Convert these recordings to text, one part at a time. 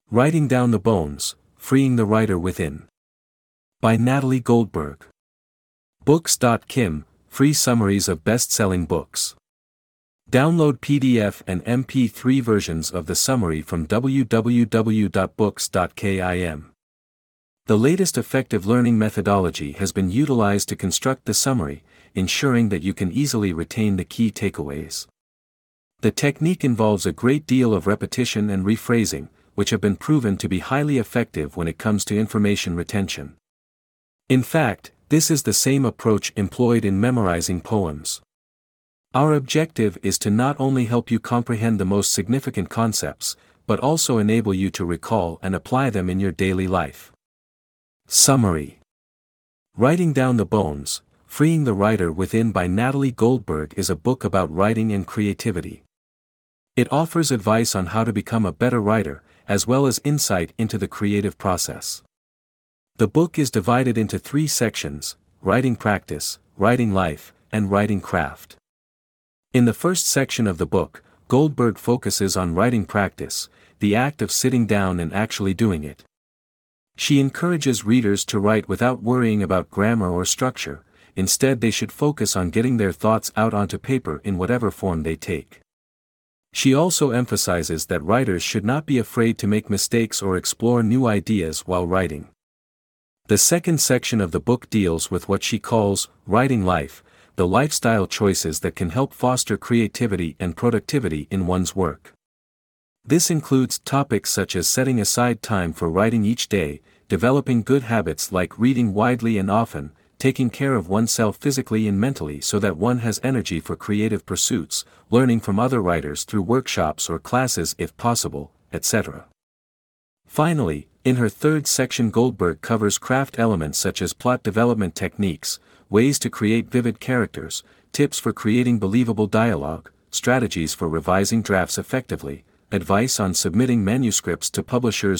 Writing Down the Bones, Freeing the Writer Within. By Natalie Goldberg. Books.kim, free summaries of best-selling books. Download PDF and MP3 versions of the summary from www.books.kim. The latest effective learning methodology has been utilized to construct the summary, ensuring that you can easily retain the key takeaways. The technique involves a great deal of repetition and rephrasing, which have been proven to be highly effective when it comes to information retention. In fact, this is the same approach employed in memorizing poems. Our objective is to not only help you comprehend the most significant concepts, but also enable you to recall and apply them in your daily life. Summary. Writing Down the Bones, Freeing the Writer Within by Natalie Goldberg is a book about writing and creativity. It offers advice on how to become a better writer, as well as insight into the creative process. The book is divided into 3 sections: writing practice, writing life, and writing craft. In the first section of the book, Goldberg focuses on writing practice, the act of sitting down and actually doing it. She encourages readers to write without worrying about grammar or structure. Instead, they should focus on getting their thoughts out onto paper in whatever form they take. She also emphasizes that writers should not be afraid to make mistakes or explore new ideas while writing. The second section of the book deals with what she calls writing life, the lifestyle choices that can help foster creativity and productivity in one's work. This includes topics such as setting aside time for writing each day, developing good habits like reading widely and often, taking care of oneself physically and mentally so that one has energy for creative pursuits, learning from other writers through workshops or classes if possible, etc. Finally, in her third section, Goldberg covers craft elements such as plot development techniques, ways to create vivid characters, tips for creating believable dialogue, strategies for revising drafts effectively, advice on submitting manuscripts to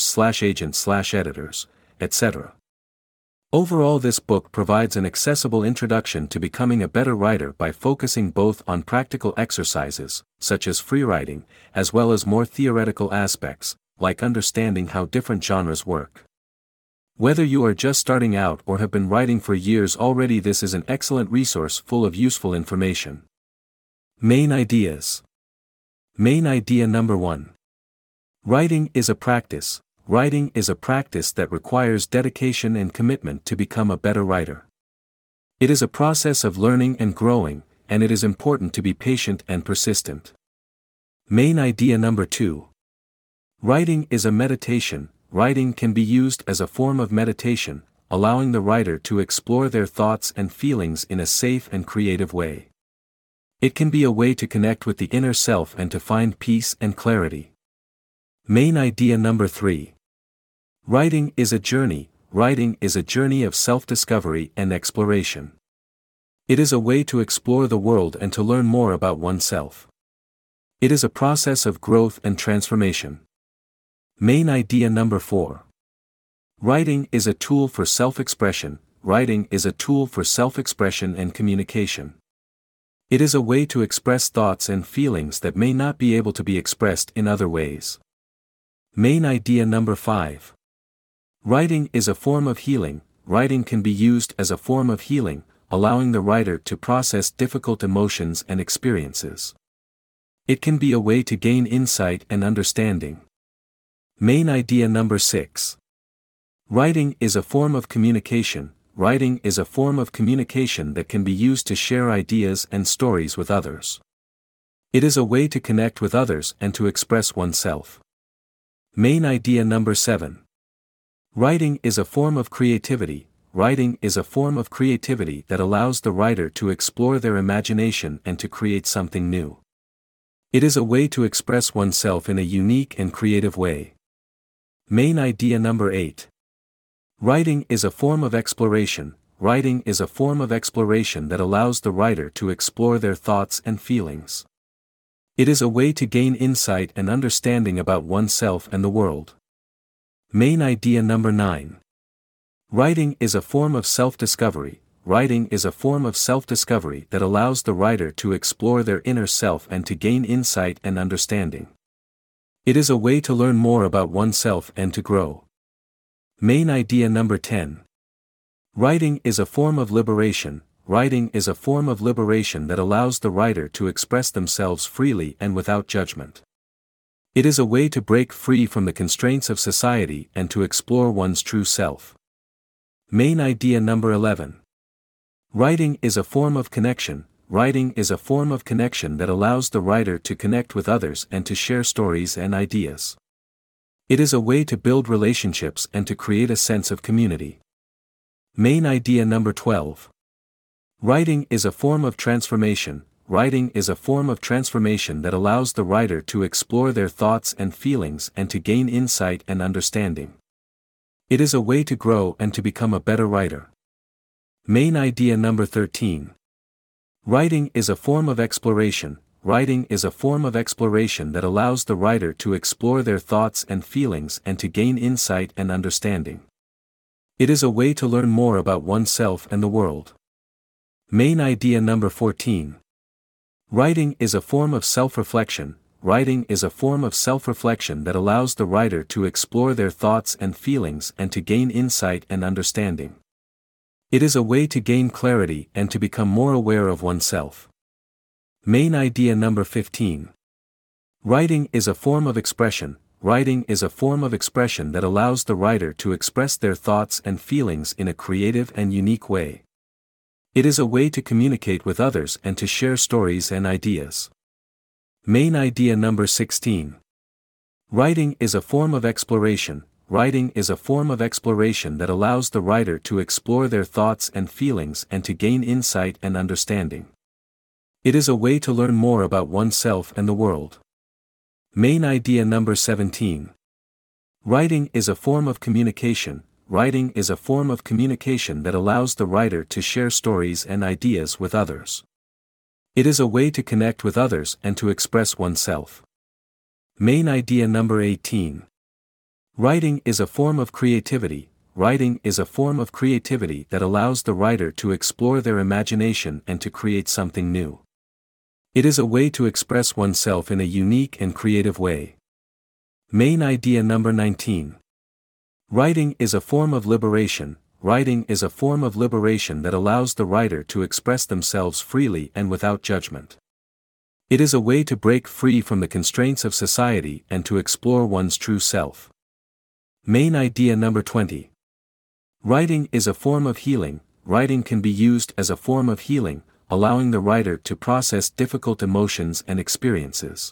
publishers/agents/editors, etc. Overall, this book provides an accessible introduction to becoming a better writer by focusing both on practical exercises, such as freewriting, as well as more theoretical aspects, like understanding how different genres work. Whether you are just starting out or have been writing for years already, this is an excellent resource full of useful information. Main ideas. Main idea number 1. Writing is a practice. Writing is a practice that requires dedication and commitment to become a better writer. It is a process of learning and growing, and it is important to be patient and persistent. Main idea number 2. Writing is a meditation. Writing can be used as a form of meditation, allowing the writer to explore their thoughts and feelings in a safe and creative way. It can be a way to connect with the inner self and to find peace and clarity. Main idea number 3. Writing is a journey. Writing is a journey of self-discovery and exploration. It is a way to explore the world and to learn more about oneself. It is a process of growth and transformation. Main idea number 4. Writing is a tool for self-expression. Writing is a tool for self-expression and communication. It is a way to express thoughts and feelings that may not be able to be expressed in other ways. Main idea number 5. Writing is a form of healing. Writing can be used as a form of healing, allowing the writer to process difficult emotions and experiences. It can be a way to gain insight and understanding. Main idea number 6. Writing is a form of communication. Writing is a form of communication that can be used to share ideas and stories with others. It is a way to connect with others and to express oneself. Main idea number 7. Writing is a form of creativity. Writing is a form of creativity that allows the writer to explore their imagination and to create something new. It is a way to express oneself in a unique and creative way. Main idea number 8. Writing is a form of exploration. Writing is a form of exploration that allows the writer to explore their thoughts and feelings. It is a way to gain insight and understanding about oneself and the world. Main idea number 9. Writing is a form of self-discovery. Writing is a form of self-discovery that allows the writer to explore their inner self and to gain insight and understanding. It is a way to learn more about oneself and to grow. Main idea number 10. Writing is a form of liberation. Writing is a form of liberation that allows the writer to express themselves freely and without judgment. It is a way to break free from the constraints of society and to explore one's true self. Main idea number 11. Writing is a form of connection. Writing is a form of connection that allows the writer to connect with others and to share stories and ideas. It is a way to build relationships and to create a sense of community. Main idea number 12. Writing is a form of transformation. Writing is a form of transformation that allows the writer to explore their thoughts and feelings and to gain insight and understanding. It is a way to grow and to become a better writer. Main idea number 13. Writing is a form of exploration. Writing is a form of exploration that allows the writer to explore their thoughts and feelings and to gain insight and understanding. It is a way to learn more about oneself and the world. Main idea number 14. Writing is a form of self-reflection. Writing is a form of self-reflection that allows the writer to explore their thoughts and feelings and to gain insight and understanding. It is a way to gain clarity and to become more aware of oneself. Main idea number 15. Writing is a form of expression. Writing is a form of expression that allows the writer to express their thoughts and feelings in a creative and unique way. It is a way to communicate with others and to share stories and ideas. Main idea number 16. Writing is a form of exploration. Writing is a form of exploration that allows the writer to explore their thoughts and feelings and to gain insight and understanding. It is a way to learn more about oneself and the world. Main idea number 17. Writing is a form of communication. Writing is a form of communication that allows the writer to share stories and ideas with others. It is a way to connect with others and to express oneself. Main idea number 18. Writing is a form of creativity. Writing is a form of creativity that allows the writer to explore their imagination and to create something new. It is a way to express oneself in a unique and creative way. Main idea number 19. Writing is a form of liberation. Writing is a form of liberation that allows the writer to express themselves freely and without judgment. It is a way to break free from the constraints of society and to explore one's true self. Main idea number 20. Writing is a form of healing. Writing can be used as a form of healing, allowing the writer to process difficult emotions and experiences.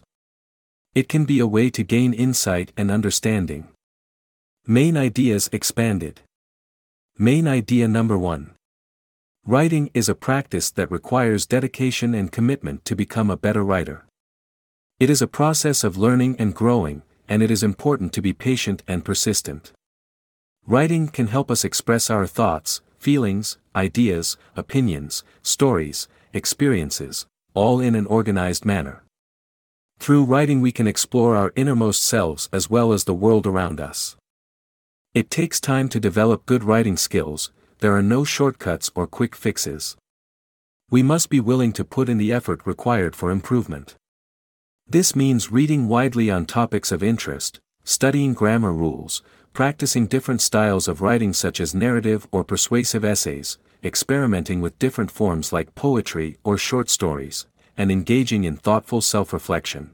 It can be a way to gain insight and understanding. Main ideas expanded. Main idea number 1. Writing is a practice that requires dedication and commitment to become a better writer. It is a process of learning and growing, and it is important to be patient and persistent. Writing can help us express our thoughts, feelings, ideas, opinions, stories, experiences, all in an organized manner. Through writing we can explore our innermost selves as well as the world around us. It takes time to develop good writing skills. There are no shortcuts or quick fixes. We must be willing to put in the effort required for improvement. This means reading widely on topics of interest, studying grammar rules, practicing different styles of writing such as narrative or persuasive essays, experimenting with different forms like poetry or short stories, and engaging in thoughtful self-reflection.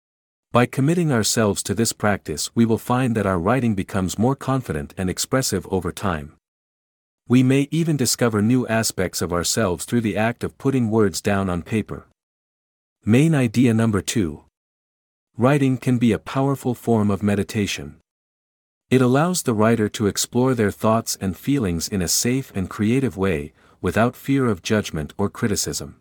By committing ourselves to this practice we will find that our writing becomes more confident and expressive over time. We may even discover new aspects of ourselves through the act of putting words down on paper. Main idea number 2. Writing can be a powerful form of meditation. It allows the writer to explore their thoughts and feelings in a safe and creative way, without fear of judgment or criticism.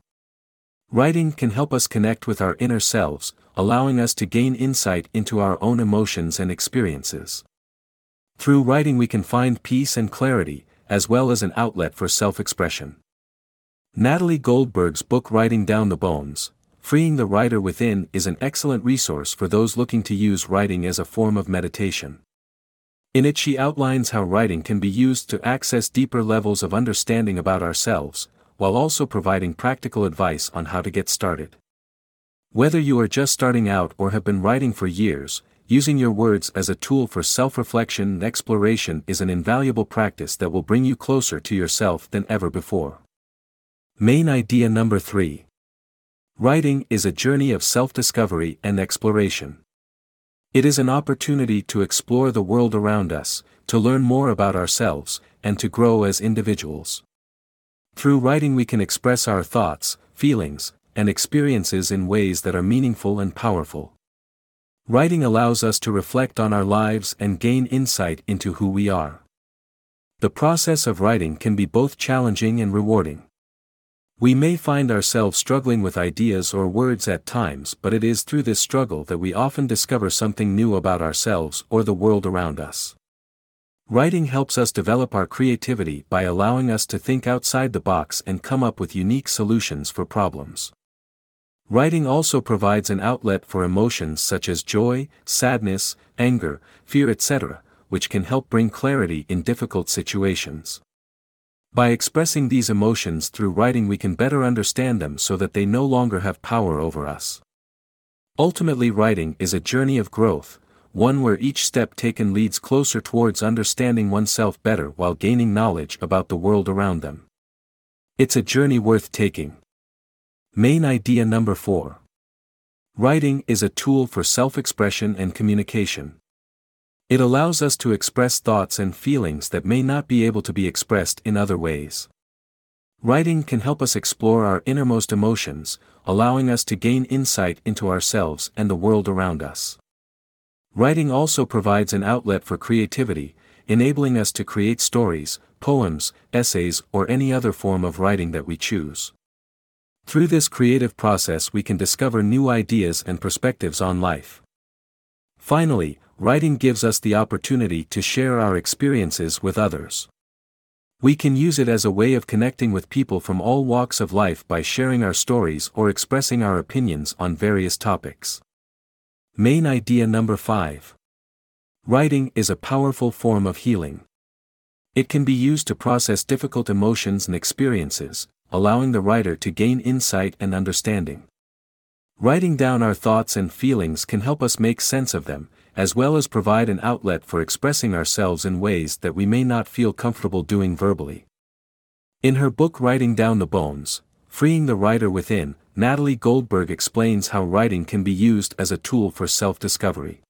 Writing can help us connect with our inner selves, allowing us to gain insight into our own emotions and experiences. Through writing we can find peace and clarity, as well as an outlet for self-expression. Natalie Goldberg's book Writing Down the Bones, Freeing the Writer Within is an excellent resource for those looking to use writing as a form of meditation. In it she outlines how writing can be used to access deeper levels of understanding about ourselves, while also providing practical advice on how to get started. Whether you are just starting out or have been writing for years, using your words as a tool for self-reflection and exploration is an invaluable practice that will bring you closer to yourself than ever before. Main idea number 3. Writing is a journey of self-discovery and exploration. It is an opportunity to explore the world around us, to learn more about ourselves, and to grow as individuals. Through writing we can express our thoughts, feelings, and experiences in ways that are meaningful and powerful. Writing allows us to reflect on our lives and gain insight into who we are. The process of writing can be both challenging and rewarding. We may find ourselves struggling with ideas or words at times, but it is through this struggle that we often discover something new about ourselves or the world around us. Writing helps us develop our creativity by allowing us to think outside the box and come up with unique solutions for problems. Writing also provides an outlet for emotions such as joy, sadness, anger, fear, etc., which can help bring clarity in difficult situations. By expressing these emotions through writing we can better understand them so that they no longer have power over us. Ultimately, writing is a journey of growth, one where each step taken leads closer towards understanding oneself better while gaining knowledge about the world around them. It's a journey worth taking. Main idea number 4. Writing is a tool for self-expression and communication. It allows us to express thoughts and feelings that may not be able to be expressed in other ways. Writing can help us explore our innermost emotions, allowing us to gain insight into ourselves and the world around us. Writing also provides an outlet for creativity, enabling us to create stories, poems, essays, or any other form of writing that we choose. Through this creative process we can discover new ideas and perspectives on life. Finally, writing gives us the opportunity to share our experiences with others. We can use it as a way of connecting with people from all walks of life by sharing our stories or expressing our opinions on various topics. Main idea number 5. Writing is a powerful form of healing. It can be used to process difficult emotions and experiences, allowing the writer to gain insight and understanding. Writing down our thoughts and feelings can help us make sense of them, as well as provide an outlet for expressing ourselves in ways that we may not feel comfortable doing verbally. In her book Writing Down the Bones, Freeing the Writer Within, Natalie Goldberg explains how writing can be used as a tool for self-discovery.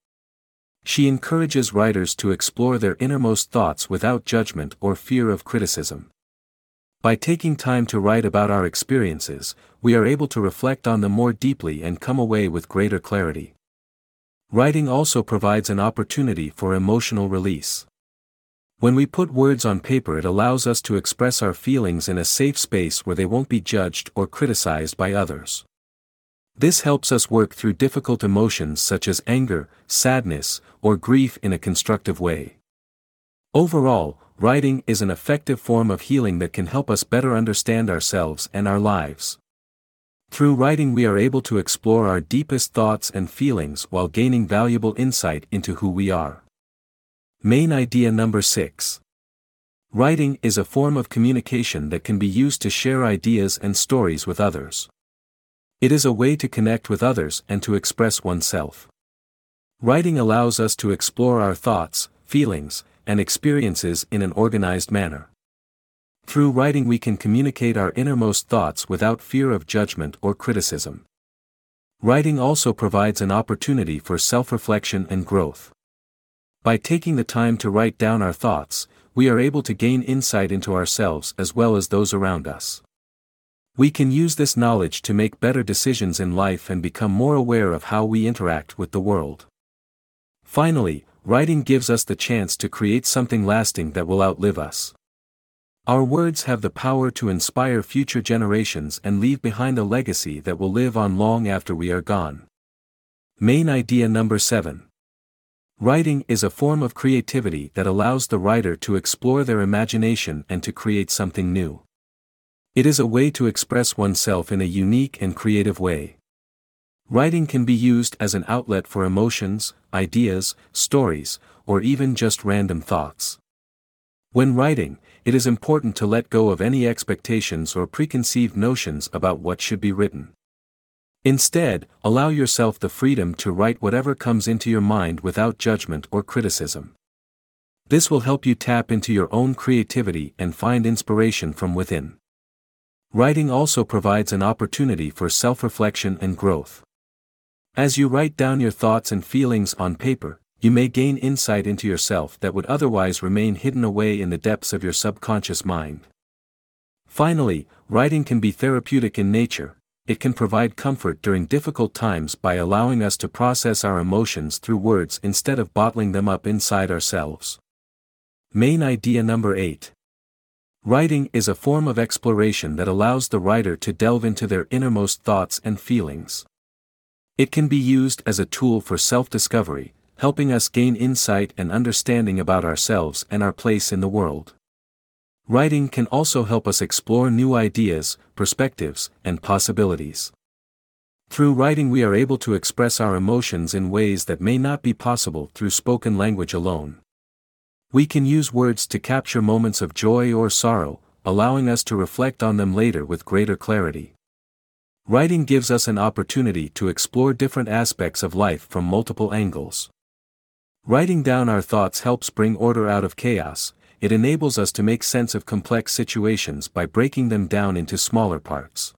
She encourages writers to explore their innermost thoughts without judgment or fear of criticism. By taking time to write about our experiences, we are able to reflect on them more deeply and come away with greater clarity. Writing also provides an opportunity for emotional release. When we put words on paper, it allows us to express our feelings in a safe space where they won't be judged or criticized by others. This helps us work through difficult emotions such as anger, sadness, or grief in a constructive way. Overall, writing is an effective form of healing that can help us better understand ourselves and our lives. Through writing we are able to explore our deepest thoughts and feelings while gaining valuable insight into who we are. Main idea number 6. Writing is a form of communication that can be used to share ideas and stories with others. It is a way to connect with others and to express oneself. Writing allows us to explore our thoughts, feelings, and experiences in an organized manner. Through writing we can communicate our innermost thoughts without fear of judgment or criticism. Writing also provides an opportunity for self-reflection and growth. By taking the time to write down our thoughts, we are able to gain insight into ourselves as well as those around us. We can use this knowledge to make better decisions in life and become more aware of how we interact with the world. Finally, writing gives us the chance to create something lasting that will outlive us. Our words have the power to inspire future generations and leave behind a legacy that will live on long after we are gone. Main idea number 7. Writing is a form of creativity that allows the writer to explore their imagination and to create something new. It is a way to express oneself in a unique and creative way. Writing can be used as an outlet for emotions, ideas, stories, or even just random thoughts. When writing, it is important to let go of any expectations or preconceived notions about what should be written. Instead, allow yourself the freedom to write whatever comes into your mind without judgment or criticism. This will help you tap into your own creativity and find inspiration from within. Writing also provides an opportunity for self-reflection and growth. As you write down your thoughts and feelings on paper, you may gain insight into yourself that would otherwise remain hidden away in the depths of your subconscious mind. Finally, writing can be therapeutic in nature. It can provide comfort during difficult times by allowing us to process our emotions through words instead of bottling them up inside ourselves. Main idea number 8. Writing is a form of exploration that allows the writer to delve into their innermost thoughts and feelings. It can be used as a tool for self-discovery, helping us gain insight and understanding about ourselves and our place in the world. Writing can also help us explore new ideas, perspectives, and possibilities. Through writing we are able to express our emotions in ways that may not be possible through spoken language alone. We can use words to capture moments of joy or sorrow, allowing us to reflect on them later with greater clarity. Writing gives us an opportunity to explore different aspects of life from multiple angles. Writing down our thoughts helps bring order out of chaos. It enables us to make sense of complex situations by breaking them down into smaller parts.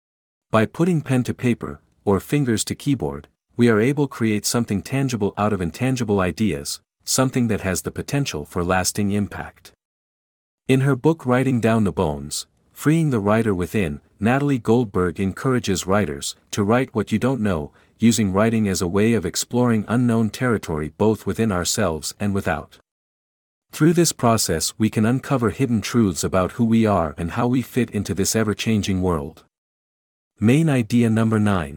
By putting pen to paper, or fingers to keyboard, we are able to create something tangible out of intangible ideas, something that has the potential for lasting impact. In her book Writing Down the Bones, Freeing the Writer Within, Natalie Goldberg encourages writers to write what you don't know, using writing as a way of exploring unknown territory both within ourselves and without. Through this process we can uncover hidden truths about who we are and how we fit into this ever-changing world. Main idea number 9.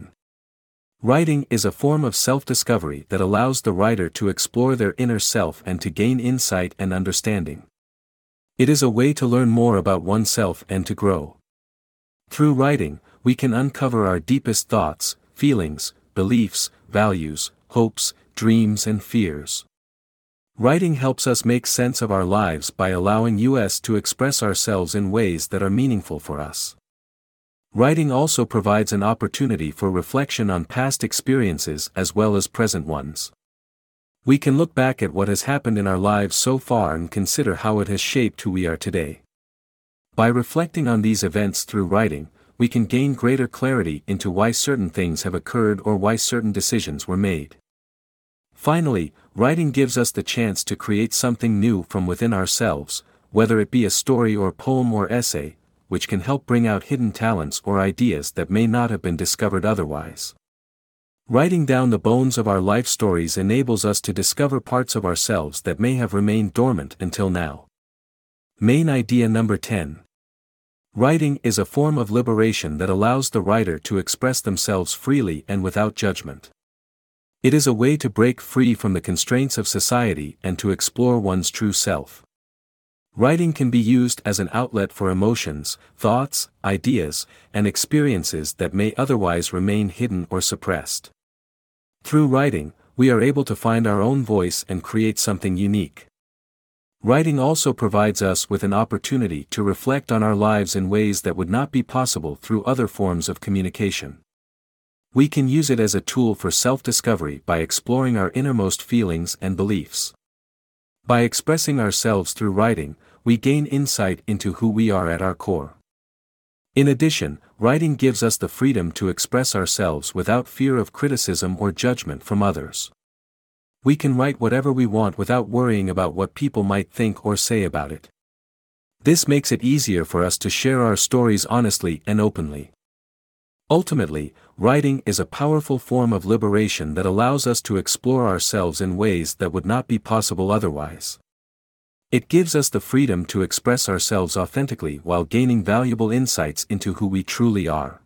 Writing is a form of self-discovery that allows the writer to explore their inner self and to gain insight and understanding. It is a way to learn more about oneself and to grow. Through writing, we can uncover our deepest thoughts, feelings, beliefs, values, hopes, dreams and fears. Writing helps us make sense of our lives by allowing us to express ourselves in ways that are meaningful for us. Writing also provides an opportunity for reflection on past experiences as well as present ones. We can look back at what has happened in our lives so far and consider how it has shaped who we are today. By reflecting on these events through writing, we can gain greater clarity into why certain things have occurred or why certain decisions were made. Finally, writing gives us the chance to create something new from within ourselves, whether it be a story or poem or essay, which can help bring out hidden talents or ideas that may not have been discovered otherwise. Writing down the bones of our life stories enables us to discover parts of ourselves that may have remained dormant until now. Main idea number 10. Writing is a form of liberation that allows the writer to express themselves freely and without judgment. It is a way to break free from the constraints of society and to explore one's true self. Writing can be used as an outlet for emotions, thoughts, ideas, and experiences that may otherwise remain hidden or suppressed. Through writing, we are able to find our own voice and create something unique. Writing also provides us with an opportunity to reflect on our lives in ways that would not be possible through other forms of communication. We can use it as a tool for self-discovery by exploring our innermost feelings and beliefs. By expressing ourselves through writing, we gain insight into who we are at our core. In addition, writing gives us the freedom to express ourselves without fear of criticism or judgment from others. We can write whatever we want without worrying about what people might think or say about it. This makes it easier for us to share our stories honestly and openly. Ultimately, writing is a powerful form of liberation that allows us to explore ourselves in ways that would not be possible otherwise. It gives us the freedom to express ourselves authentically while gaining valuable insights into who we truly are.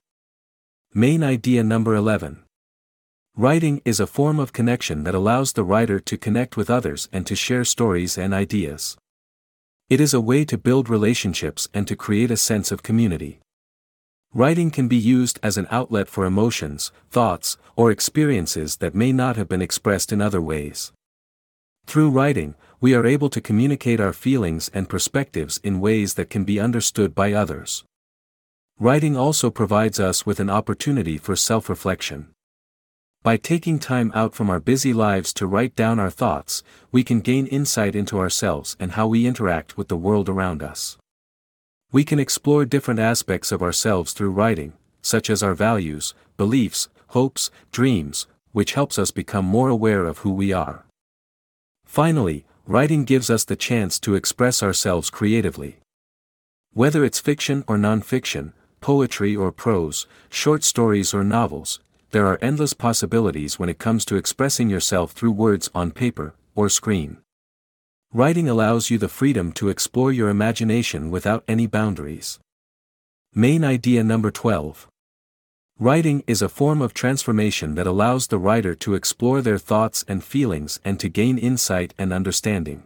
Main idea number 11. Writing is a form of connection that allows the writer to connect with others and to share stories and ideas. It is a way to build relationships and to create a sense of community. Writing can be used as an outlet for emotions, thoughts, or experiences that may not have been expressed in other ways. Through writing, we are able to communicate our feelings and perspectives in ways that can be understood by others. Writing also provides us with an opportunity for self-reflection. By taking time out from our busy lives to write down our thoughts, we can gain insight into ourselves and how we interact with the world around us. We can explore different aspects of ourselves through writing, such as our values, beliefs, hopes, dreams, which helps us become more aware of who we are. Finally, writing gives us the chance to express ourselves creatively. Whether it's fiction or non-fiction, poetry or prose, short stories or novels, there are endless possibilities when it comes to expressing yourself through words on paper or screen. Writing allows you the freedom to explore your imagination without any boundaries. Main idea number 12. Writing is a form of transformation that allows the writer to explore their thoughts and feelings and to gain insight and understanding.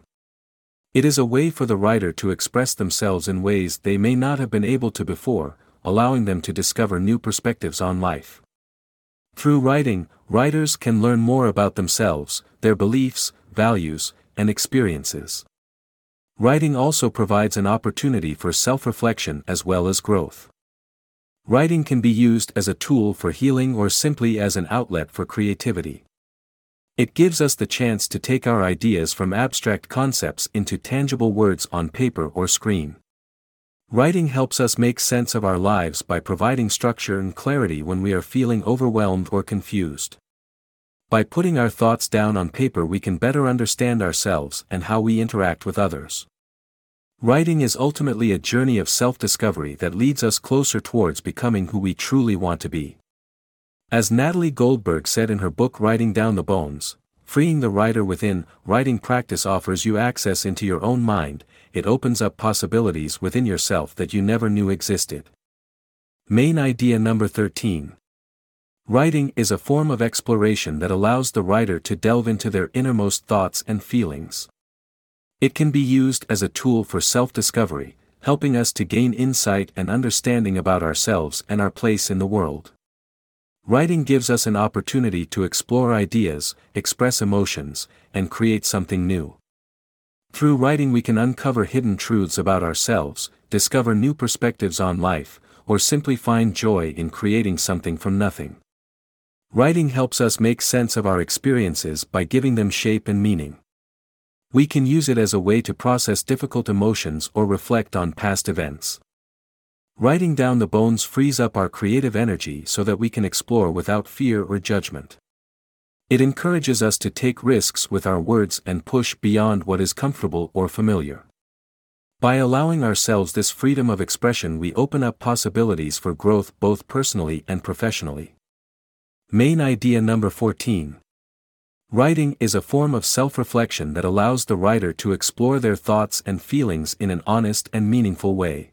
It is a way for the writer to express themselves in ways they may not have been able to before, allowing them to discover new perspectives on life. Through writing, writers can learn more about themselves, their beliefs, values, and experiences. Writing also provides an opportunity for self-reflection as well as growth. Writing can be used as a tool for healing or simply as an outlet for creativity. It gives us the chance to take our ideas from abstract concepts into tangible words on paper or screen. Writing helps us make sense of our lives by providing structure and clarity when we are feeling overwhelmed or confused. By putting our thoughts down on paper, we can better understand ourselves and how we interact with others. Writing is ultimately a journey of self-discovery that leads us closer towards becoming who we truly want to be. As Natalie Goldberg said in her book Writing Down the Bones, freeing the writer within, writing practice offers you access into your own mind. It opens up possibilities within yourself that you never knew existed. Main idea number 13. Writing is a form of exploration that allows the writer to delve into their innermost thoughts and feelings. It can be used as a tool for self-discovery, helping us to gain insight and understanding about ourselves and our place in the world. Writing gives us an opportunity to explore ideas, express emotions, and create something new. Through writing we can uncover hidden truths about ourselves, discover new perspectives on life, or simply find joy in creating something from nothing. Writing helps us make sense of our experiences by giving them shape and meaning. We can use it as a way to process difficult emotions or reflect on past events. Writing down the bones frees up our creative energy so that we can explore without fear or judgment. It encourages us to take risks with our words and push beyond what is comfortable or familiar. By allowing ourselves this freedom of expression, we open up possibilities for growth both personally and professionally. Main idea number 14. Writing is a form of self-reflection that allows the writer to explore their thoughts and feelings in an honest and meaningful way.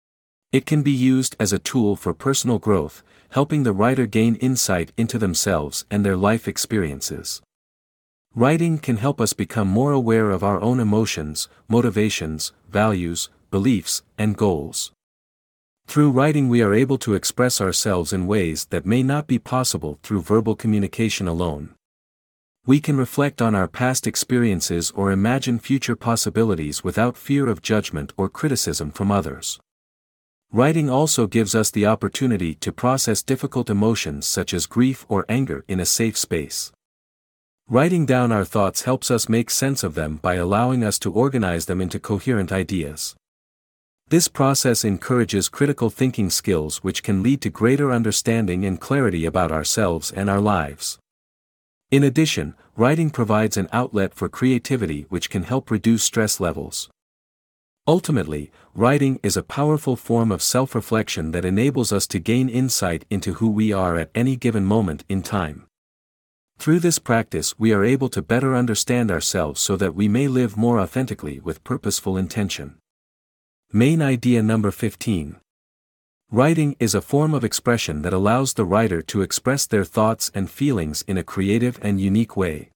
It can be used as a tool for personal growth, helping the writer gain insight into themselves and their life experiences. Writing can help us become more aware of our own emotions, motivations, values, beliefs, and goals. Through writing we are able to express ourselves in ways that may not be possible through verbal communication alone. We can reflect on our past experiences or imagine future possibilities without fear of judgment or criticism from others. Writing also gives us the opportunity to process difficult emotions such as grief or anger in a safe space. Writing down our thoughts helps us make sense of them by allowing us to organize them into coherent ideas. This process encourages critical thinking skills which can lead to greater understanding and clarity about ourselves and our lives. In addition, writing provides an outlet for creativity which can help reduce stress levels. Ultimately, writing is a powerful form of self-reflection that enables us to gain insight into who we are at any given moment in time. Through this practice we are able to better understand ourselves so that we may live more authentically with purposeful intention. Main idea number 15. Writing is a form of expression that allows the writer to express their thoughts and feelings in a creative and unique way.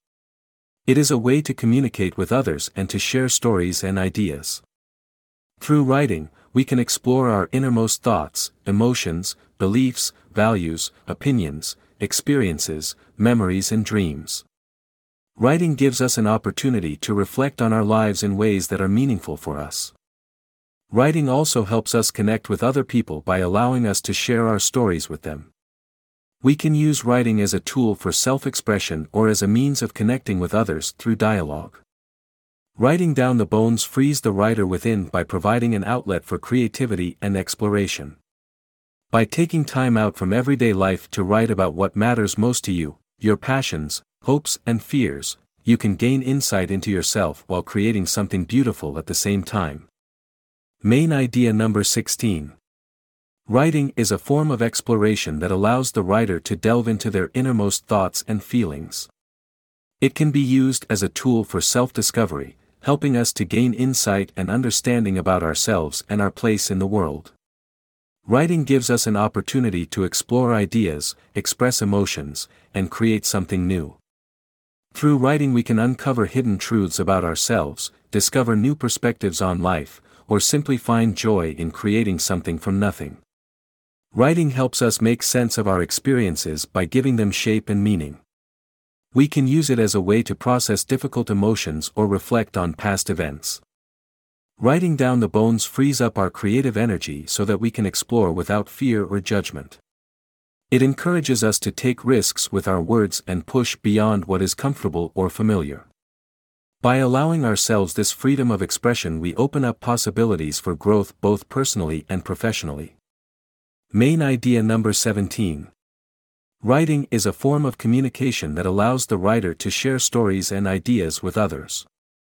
It is a way to communicate with others and to share stories and ideas. Through writing, we can explore our innermost thoughts, emotions, beliefs, values, opinions, experiences, memories and dreams. Writing gives us an opportunity to reflect on our lives in ways that are meaningful for us. Writing also helps us connect with other people by allowing us to share our stories with them. We can use writing as a tool for self-expression or as a means of connecting with others through dialogue. Writing down the bones frees the writer within by providing an outlet for creativity and exploration. By taking time out from everyday life to write about what matters most to you, your passions, hopes, and fears, you can gain insight into yourself while creating something beautiful at the same time. Main idea number 16. Writing is a form of exploration that allows the writer to delve into their innermost thoughts and feelings. It can be used as a tool for self-discovery, helping us to gain insight and understanding about ourselves and our place in the world. Writing gives us an opportunity to explore ideas, express emotions, and create something new. Through writing we can uncover hidden truths about ourselves, discover new perspectives on life, or simply find joy in creating something from nothing. Writing helps us make sense of our experiences by giving them shape and meaning. We can use it as a way to process difficult emotions or reflect on past events. Writing down the bones frees up our creative energy so that we can explore without fear or judgment. It encourages us to take risks with our words and push beyond what is comfortable or familiar. By allowing ourselves this freedom of expression, we open up possibilities for growth both personally and professionally. Main idea number 17. Writing is a form of communication that allows the writer to share stories and ideas with others.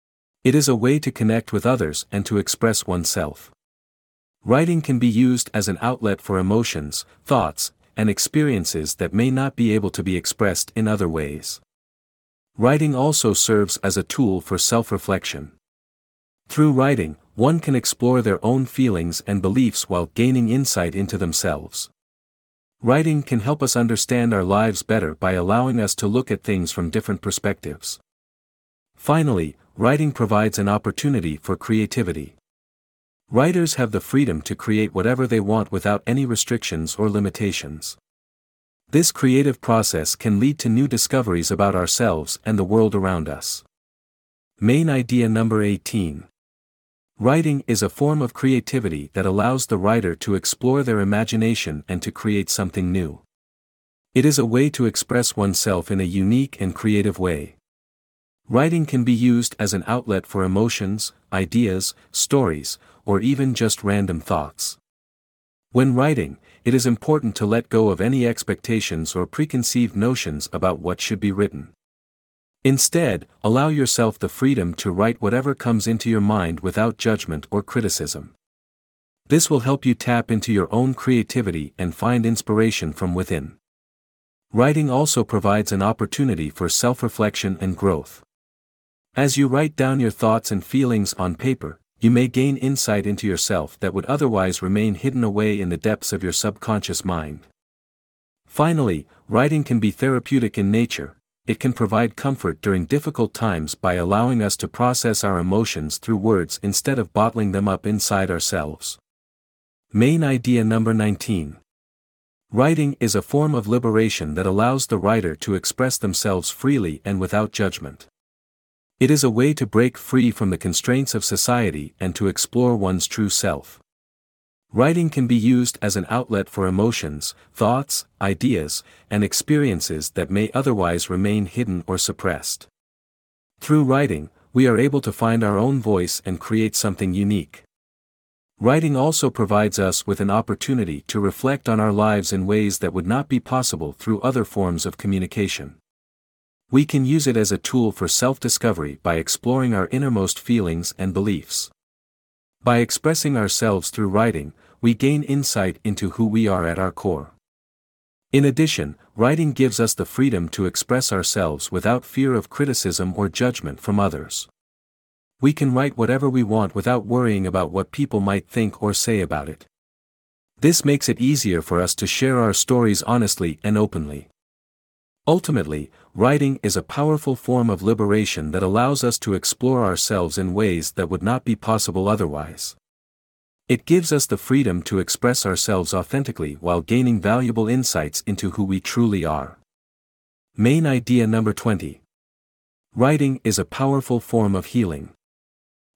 It is a way to connect with others and to express oneself. Writing can be used as an outlet for emotions, thoughts, and experiences that may not be able to be expressed in other ways. Writing also serves as a tool for self-reflection. Through writing, one can explore their own feelings and beliefs while gaining insight into themselves. Writing can help us understand our lives better by allowing us to look at things from different perspectives. Finally, writing provides an opportunity for creativity. Writers have the freedom to create whatever they want without any restrictions or limitations. This creative process can lead to new discoveries about ourselves and the world around us. Main idea number 18. Writing is a form of creativity that allows the writer to explore their imagination and to create something new. It is a way to express oneself in a unique and creative way. Writing can be used as an outlet for emotions, ideas, stories, or even just random thoughts. When writing, it is important to let go of any expectations or preconceived notions about what should be written. Instead, allow yourself the freedom to write whatever comes into your mind without judgment or criticism. This will help you tap into your own creativity and find inspiration from within. Writing also provides an opportunity for self-reflection and growth. As you write down your thoughts and feelings on paper, you may gain insight into yourself that would otherwise remain hidden away in the depths of your subconscious mind. Finally, writing can be therapeutic in nature. It can provide comfort during difficult times by allowing us to process our emotions through words instead of bottling them up inside ourselves. Main idea number 19. Writing is a form of liberation that allows the writer to express themselves freely and without judgment. It is a way to break free from the constraints of society and to explore one's true self. Writing can be used as an outlet for emotions, thoughts, ideas, and experiences that may otherwise remain hidden or suppressed. Through writing, we are able to find our own voice and create something unique. Writing also provides us with an opportunity to reflect on our lives in ways that would not be possible through other forms of communication. We can use it as a tool for self-discovery by exploring our innermost feelings and beliefs. By expressing ourselves through writing, we gain insight into who we are at our core. In addition, writing gives us the freedom to express ourselves without fear of criticism or judgment from others. We can write whatever we want without worrying about what people might think or say about it. This makes it easier for us to share our stories honestly and openly. Ultimately, writing is a powerful form of liberation that allows us to explore ourselves in ways that would not be possible otherwise. It gives us the freedom to express ourselves authentically while gaining valuable insights into who we truly are. Main idea number 20. Writing is a powerful form of healing.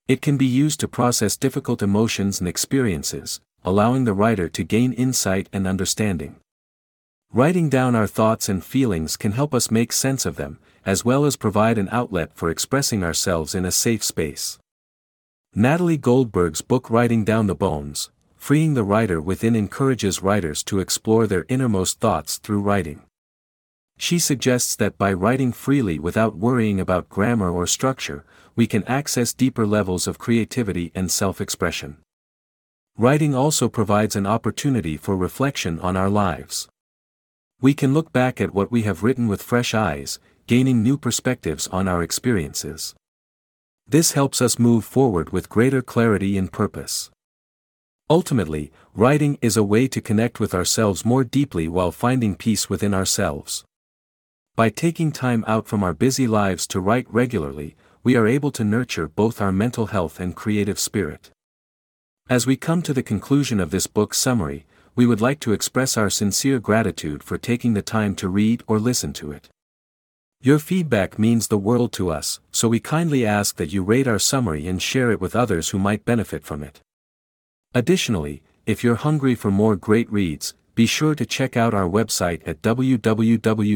It can be used to process difficult emotions and experiences, allowing the writer to gain insight and understanding. Writing down our thoughts and feelings can help us make sense of them, as well as provide an outlet for expressing ourselves in a safe space. Natalie Goldberg's book Writing Down the Bones, Freeing the Writer Within encourages writers to explore their innermost thoughts through writing. She suggests that by writing freely without worrying about grammar or structure, we can access deeper levels of creativity and self-expression. Writing also provides an opportunity for reflection on our lives. We can look back at what we have written with fresh eyes, gaining new perspectives on our experiences. This helps us move forward with greater clarity and purpose. Ultimately, writing is a way to connect with ourselves more deeply while finding peace within ourselves. By taking time out from our busy lives to write regularly, we are able to nurture both our mental health and creative spirit. As we come to the conclusion of this book summary, we would like to express our sincere gratitude for taking the time to read or listen to it. Your feedback means the world to us, so we kindly ask that you rate our summary and share it with others who might benefit from it. Additionally, if you're hungry for more great reads, be sure to check out our website at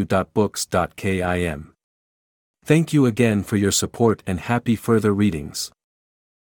www.books.kim. Thank you again for your support and happy further readings.